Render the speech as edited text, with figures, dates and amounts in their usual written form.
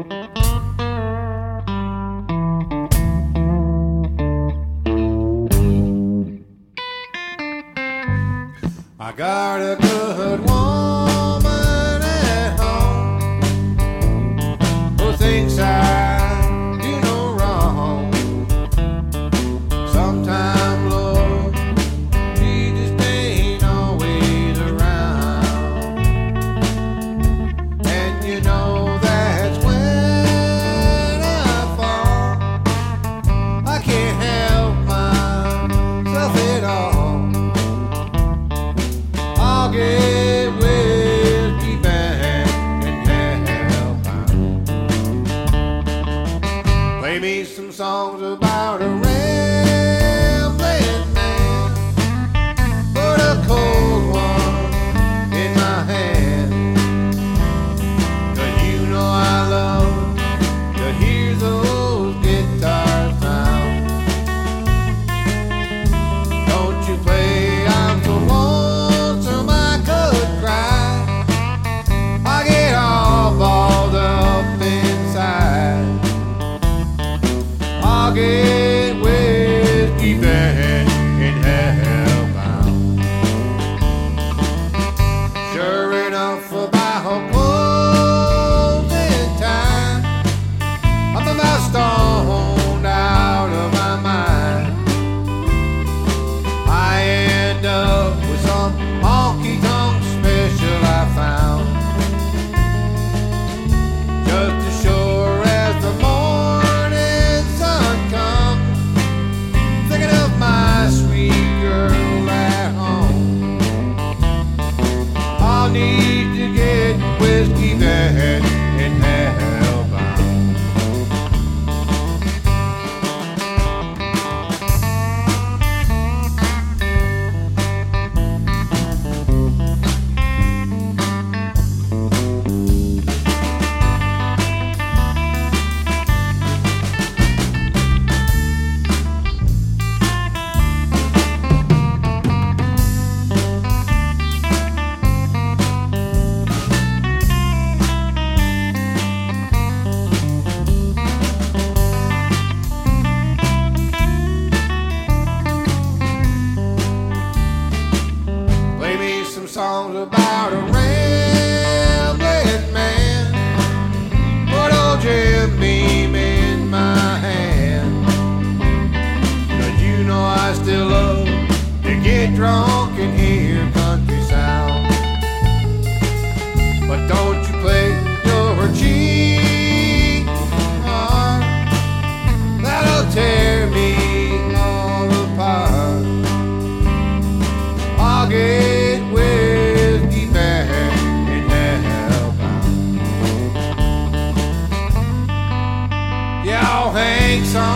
I got a good woman at home who thinks I do no wrong. Sometimes, Lord, she just ain't always around. And you know that's when I fall. I can't help myself at all. I'll get whiskey back and hellbound. Play me some songs about a rambling man. Put a cold one in my hand. 'Cause you know I love to hear those guitars sound. Don't you play, I'm so lonesome I could cry. I get all balled up inside. I'll get whiskey bad and hellbound. Sure enough, about closing time, I'm about stoned out of my mind. I end up with some honky-tonk special I found. Just as sure as the morning sun comes, thinking of my sweet girl at home. I'll need to get whiskey bad and hellbound. Play me some songs about a rambling man. Put old Jim Beam in my hand. 'Cause you know I still love to get drunk and hear country sound. But don't you play your cheap heart. That'll tear me all apart. I'll get whiskey bad and hellbound. Yeah, I'll hang some